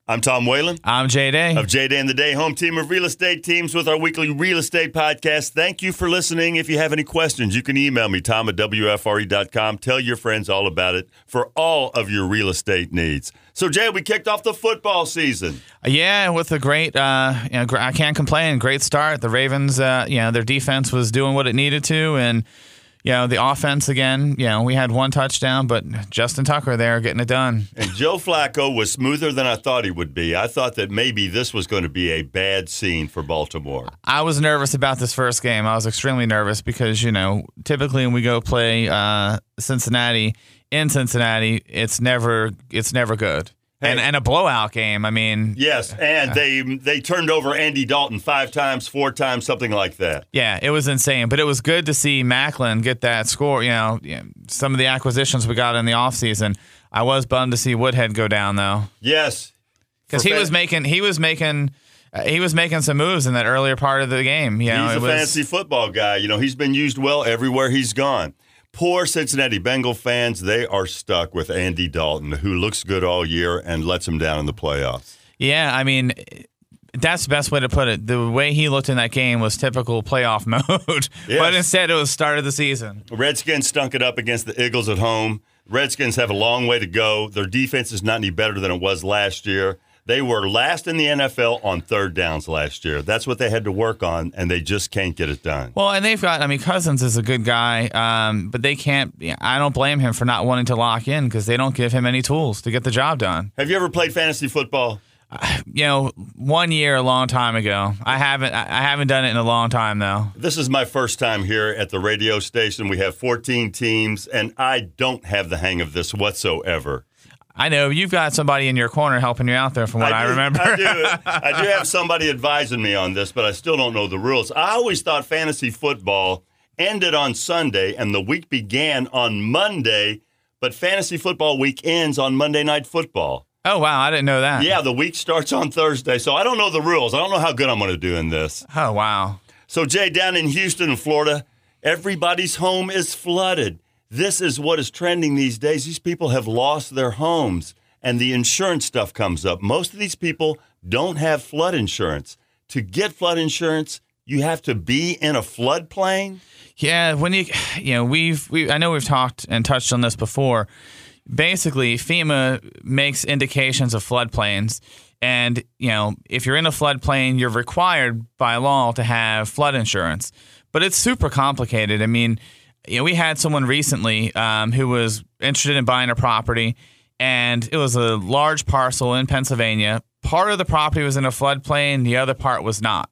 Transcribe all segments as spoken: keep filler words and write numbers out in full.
I'm Tom Whalen. I'm Jay Day. Of Jay Day and the Day, home team of real estate teams with our weekly real estate podcast. Thank you for listening. If you have any questions, you can email me, tom at w f r e dot com. Tell your friends all about it for all of your real estate needs. So, Jay, we kicked off the football season. Yeah, with a great, uh, you know, I can't complain. Great start. The Ravens, uh, you know, their defense was doing what it needed to, and you know, the offense, again, you know, we had one touchdown, but Justin Tucker there getting it done. And Joe Flacco was smoother than I thought he would be. I thought that maybe this was going to be a bad scene for Baltimore. I was nervous about this first game. I was extremely nervous because, you know, typically when we go play uh, Cincinnati, in Cincinnati, it's never it's never good. Hey. And, and a blowout game, I mean. Yes, and they they turned over Andy Dalton five times, four times, something like that. Yeah, it was insane. But it was good to see Macklin get that score. You know, some of the acquisitions we got in the offseason. I was bummed to see Woodhead go down, though. Yes. Because he, was making, he was making uh, he was making some moves in that earlier part of the game. You know, he's a it was, fantasy football guy. You know, he's been used well everywhere he's gone. Poor Cincinnati Bengal fans, they are stuck with Andy Dalton, who looks good all year and lets them down in the playoffs. Yeah, I mean, that's the best way to put it. The way he looked in that game was typical playoff mode, yes. But instead it was start of the season. Redskins stunk it up against the Eagles at home. Redskins have a long way to go. Their defense is not any better than it was last year. They were last in the N F L on third downs last year. That's what they had to work on, and they just can't get it done. Well, and they've got, I mean, Cousins is a good guy, um, but they can't, I don't blame him for not wanting to lock in because they don't give him any tools to get the job done. Have you ever played fantasy football? Uh, you know, one year, a long time ago. I haven't, I haven't done it in a long time, though. This is my first time here at the radio station. We have fourteen teams, and I don't have the hang of this whatsoever. I know you've got somebody in your corner helping you out there from what I, I do, remember. I do. I do have somebody advising me on this, but I still don't know the rules. I always thought fantasy football ended on Sunday and the week began on Monday, but fantasy football week ends on Monday Night Football. Oh, wow. I didn't know that. Yeah, the week starts on Thursday, so I don't know the rules. I don't know how good I'm going to do in this. Oh, wow. So, Jay, down in Houston, Florida, everybody's home is flooded. This is what is trending these days. These people have lost their homes, and the insurance stuff comes up. Most of these people don't have flood insurance. To get flood insurance, you have to be in a floodplain? Yeah, when you, you know, we've, we, I know we've talked and touched on this before. Basically, FEMA makes indications of floodplains, and, you know, if you're in a floodplain, you're required by law to have flood insurance. But it's super complicated. I mean, you know, we had someone recently um, who was interested in buying a property, and it was a large parcel in Pennsylvania. Part of the property was in a floodplain, the other part was not.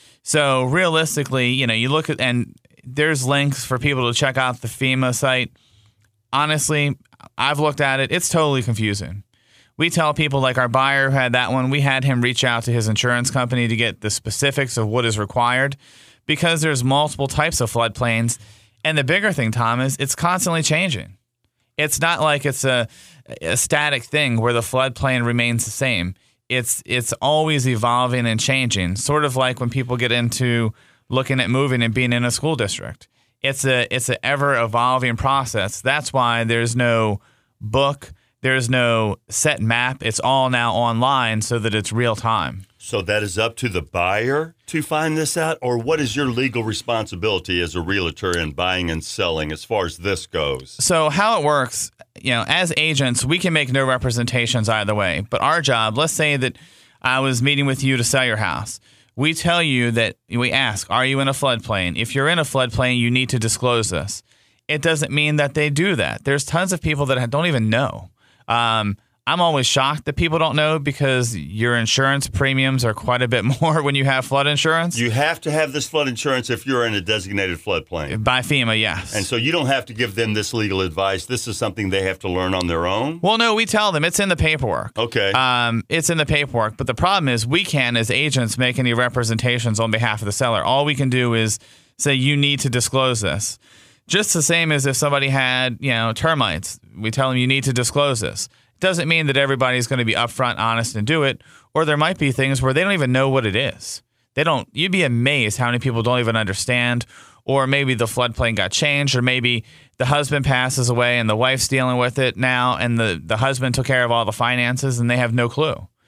So realistically, you know, you look at, and there's links for people to check out the FEMA site. Honestly, I've looked at it. It's totally confusing. We tell people, like our buyer who had that one, we had him reach out to his insurance company to get the specifics of what is required because there's multiple types of floodplains. And the bigger thing, Tom, is it's constantly changing. It's not like it's a, a static thing where the floodplain remains the same. It's it's always evolving and changing, sort of like when people get into looking at moving and being in a school district. It's a it's an ever-evolving process. That's why there's no book, there's no set map. It's all now online so that it's real time. So that is up to the buyer to find this out? Or what is your legal responsibility as a realtor in buying and selling as far as this goes? So how it works, you know, as agents, we can make no representations either way. But our job, let's say that I was meeting with you to sell your house. We tell you that, we ask, are you in a floodplain? If you're in a floodplain, you need to disclose this. It doesn't mean that they do that. There's tons of people that don't even know. Um, I'm always shocked that people don't know because your insurance premiums are quite a bit more when you have flood insurance. You have to have this flood insurance if you're in a designated floodplain. By FEMA, yes. And so you don't have to give them this legal advice. This is something they have to learn on their own? Well, no, we tell them. It's in the paperwork. Okay. Um, it's in the paperwork. But the problem is we can't, as agents, make any representations on behalf of the seller. All we can do is say you need to disclose this. Just the same as if somebody had, you know, termites. We tell them you need to disclose this. Doesn't mean that everybody's going to be upfront, honest, and do it. Or there might be things where they don't even know what it is. They don't. You'd be amazed how many people don't even understand. Or maybe the floodplain got changed, or maybe the husband passes away and the wife's dealing with it now, and the, the husband took care of all the finances and they have no clue.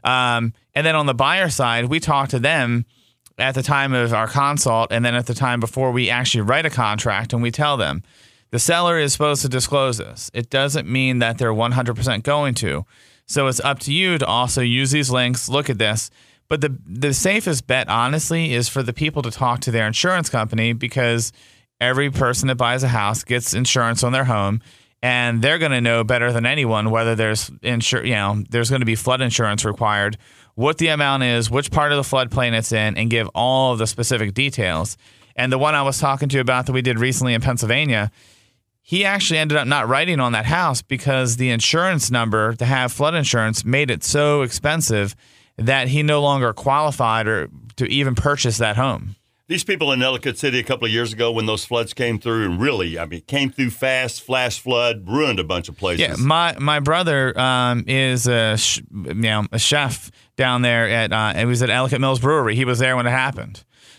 Um, and then on the buyer side, we talk to them at the time of our consult, and then at the time before we actually write a contract, and we tell them the seller is supposed to disclose this. It doesn't mean that they're one hundred percent going to. So it's up to you to also use these links, look at this. But the the safest bet, honestly, is for the people to talk to their insurance company, because every person that buys a house gets insurance on their home, and they're going to know better than anyone whether there's insur- you know, there's going to be flood insurance required, what the amount is, which part of the floodplain it's in, and give all of the specific details. And the one I was talking to you about that we did recently in Pennsylvania, he actually ended up not writing on that house because the insurance number to have flood insurance made it so expensive that he no longer qualified or to even purchase that home. These people in Ellicott City a couple of years ago when those floods came through, and really, I mean, came through fast, flash flood, ruined a bunch of places. Yeah, my my brother um, is a sh- you know a chef down there at uh, it was at Ellicott Mills Brewery. He was there when it happened.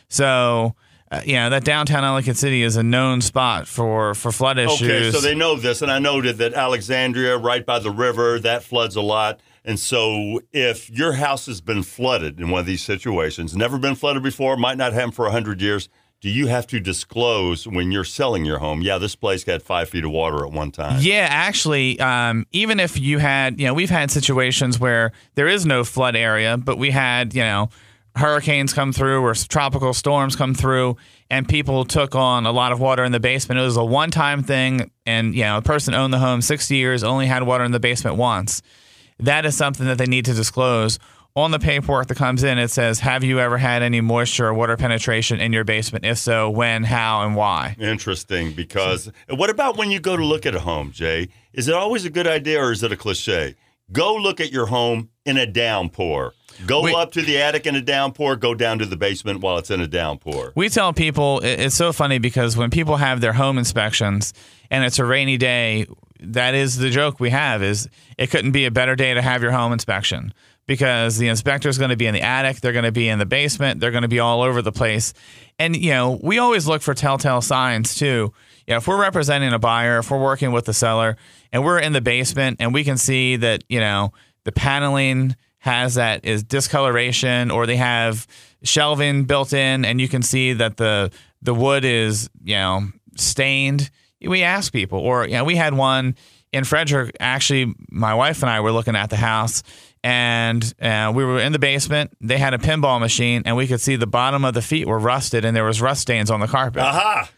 So uh, you know that downtown Ellicott City is a known spot for, for flood issues. Okay, so they know this, and I know that, that Alexandria, right by the river, that floods a lot. And so if your house has been flooded in one of these situations, never been flooded before, might not happen for one hundred years, do you have to disclose when you're selling your home, yeah, this place got five feet of water at one time? Yeah, actually, um, even if you had, you know, we've had situations where there is no flood area, but we had, you know, hurricanes come through or tropical storms come through, and people took on a lot of water in the basement. It was a one-time thing, and, you know, a person owned the home sixty years, only had water in the basement once. That is something that they need to disclose. On the paperwork that comes in, it says, have you ever had any moisture or water penetration in your basement? If so, when, how, and why? Interesting, because what about when you go to look at a home, Jay? Is it always a good idea, or is it a cliche? Go look at your home in a downpour. Go we, up to the attic in a downpour, go down to the basement while it's in a downpour. We tell people, it's so funny because when people have their home inspections and it's a rainy day, that is the joke we have, is it couldn't be a better day to have your home inspection, because the inspector is going to be in the attic, they're going to be in the basement, they're going to be all over the place. And, you know, we always look for telltale signs too. You know, if we're representing a buyer, if we're working with the seller and we're in the basement and we can see that, you know, the paneling has that is discoloration, or they have shelving built in and you can see that the the wood is, you know, stained, we ask people. Or, you know, we had one in Frederick, actually, my wife and I were looking at the house, and uh, we were in the basement. They had a pinball machine, and we could see the bottom of the feet were rusted, and there was rust stains on the carpet. Aha!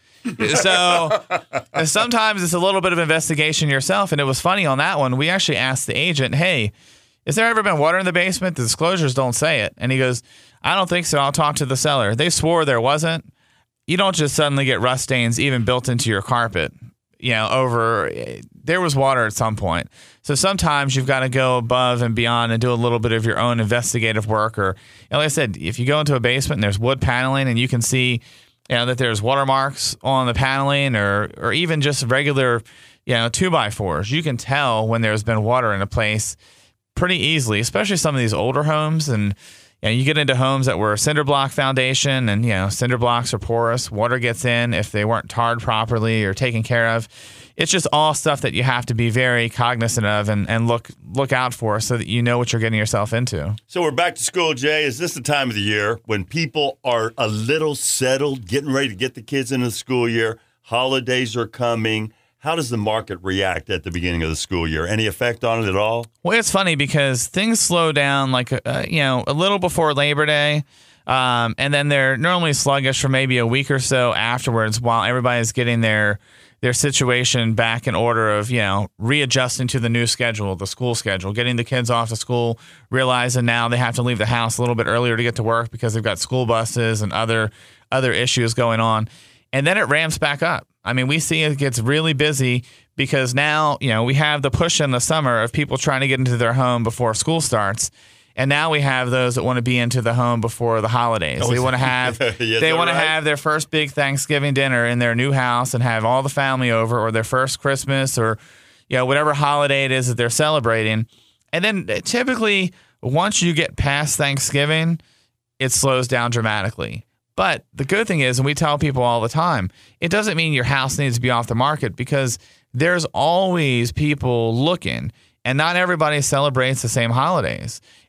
So sometimes it's a little bit of investigation yourself, and it was funny on that one. We actually asked the agent, hey, has there ever been water in the basement? The disclosures don't say it. And he goes, I don't think so. I'll talk to the seller. They swore there wasn't. You don't just suddenly get rust stains even built into your carpet. You know, over, there was water at some point. So sometimes you've got to go above and beyond and do a little bit of your own investigative work. Or, you know, like I said, if you go into a basement and there's wood paneling and you can see, you know, that there's watermarks on the paneling, or or even just regular, you know, two by fours, you can tell when there's been water in a place pretty easily, especially some of these older homes. And you know, you get into homes that were cinder block foundation, and, you know, cinder blocks are porous. Water gets in if they weren't tarred properly or taken care of. It's just all stuff that you have to be very cognizant of and, and look look out for, so that you know what you're getting yourself into. So we're back to school, Jay. Is this the time of the year when people are a little settled, getting ready to get the kids into the school year? Holidays are coming. How does the market react at the beginning of the school year? Any effect on it at all? Well, it's funny because things slow down like, uh, you know, a little before Labor Day. Um, and then they're normally sluggish for maybe a week or so afterwards, while everybody's getting their their situation back in order of, you know, readjusting to the new schedule, the school schedule, getting the kids off to school, realizing now they have to leave the house a little bit earlier to get to work because they've got school buses and other other issues going on. And then it ramps back up. I mean, we see it gets really busy because now, you know, we have the push in the summer of people trying to get into their home before school starts. And now we have those that want to be into the home before the holidays. Oh, they want to have yes, they want right? to have their first big Thanksgiving dinner in their new house and have all the family over, or their first Christmas, or, you know, whatever holiday it is that they're celebrating. And then typically once you get past Thanksgiving, it slows down dramatically. But the good thing is, and we tell people all the time, it doesn't mean your house needs to be off the market, because there's always people looking, and not everybody celebrates the same holidays.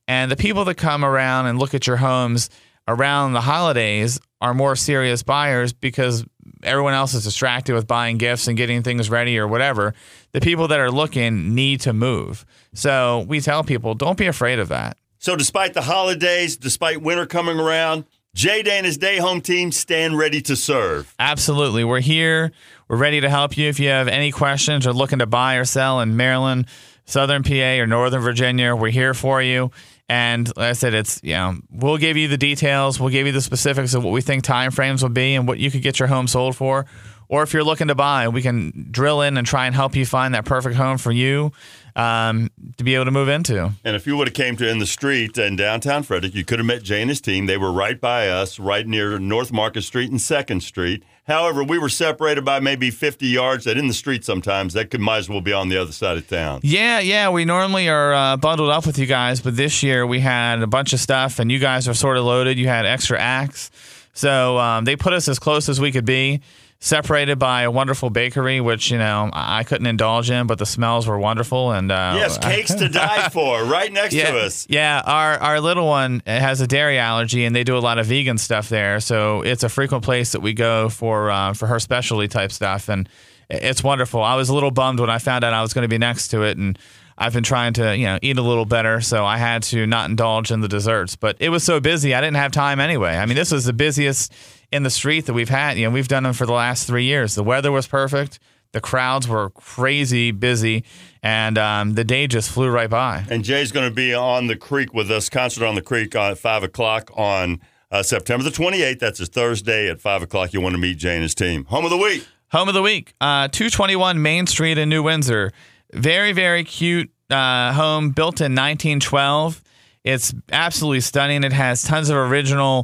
And the people that come around and look at your homes around the holidays are more serious buyers because everyone else is distracted with buying gifts and getting things ready or whatever. The people that are looking need to move. So we tell people, don't be afraid of that. So despite the holidays, despite winter coming around, Jay Day and his Day Home team stand ready to serve. Absolutely. We're here. We're ready to help you. If you have any questions or looking to buy or sell in Maryland, Southern P A, or Northern Virginia, we're here for you. And like I said, it's, you know, we'll give you the details. We'll give you the specifics of what we think time frames will be and what you could get your home sold for. Or if you're looking to buy, we can drill in and try and help you find that perfect home for you um, to be able to move into. And if you would have came to in the street in downtown Frederick, you could have met Jay and his team. They were right by us, right near North Market Street and second Street. However, we were separated by maybe fifty yards. That in the street sometimes, that could might as well be on the other side of town. Yeah, yeah. We normally are uh, bundled up with you guys, but this year we had a bunch of stuff, and you guys are sort of loaded. You had extra acts. So um, they put us as close as we could be, separated by a wonderful bakery, which, you know, I couldn't indulge in, but the smells were wonderful. And uh, yes, cakes to die for, right next yeah, to us. Yeah, our our little one has a dairy allergy, and they do a lot of vegan stuff there. So it's a frequent place that we go for uh, for her specialty type stuff, and it's wonderful. I was a little bummed when I found out I was going to be next to it, and I've been trying to, you know, eat a little better, so I had to not indulge in the desserts. But it was so busy, I didn't have time anyway. I mean, this was the busiest in the street that we've had. You know, we've done them for the last three years. The weather was perfect. The crowds were crazy busy, and um, the day just flew right by. And Jay's going to be on the creek with us, concert on the creek at five o'clock on uh, September the twenty-eighth. That's a Thursday at five o'clock. You want to meet Jay and his team. Home of the week. Home of the week, uh, two twenty-one Main Street in New Windsor. Very, very cute uh, home, built in nineteen twelve. It's absolutely stunning. It has tons of original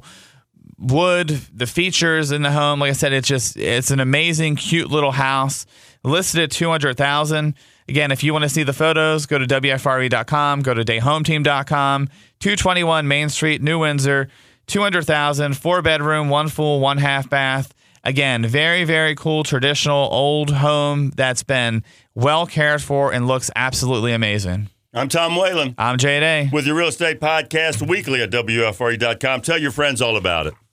wood, the features in the home. Like I said, it's just, it's an amazing, cute little house. Listed at two hundred thousand dollars. Again, if you want to see the photos, go to W F R E dot com, go to day home team dot com. two twenty-one Main Street, New Windsor, two hundred thousand dollars, four bedroom, one full, one half bath. Again, very, very cool, traditional, old home that's been well cared for and looks absolutely amazing. I'm Tom Whalen. I'm Jay Day. With your Real Estate Podcast weekly at W F R E dot com. Tell your friends all about it.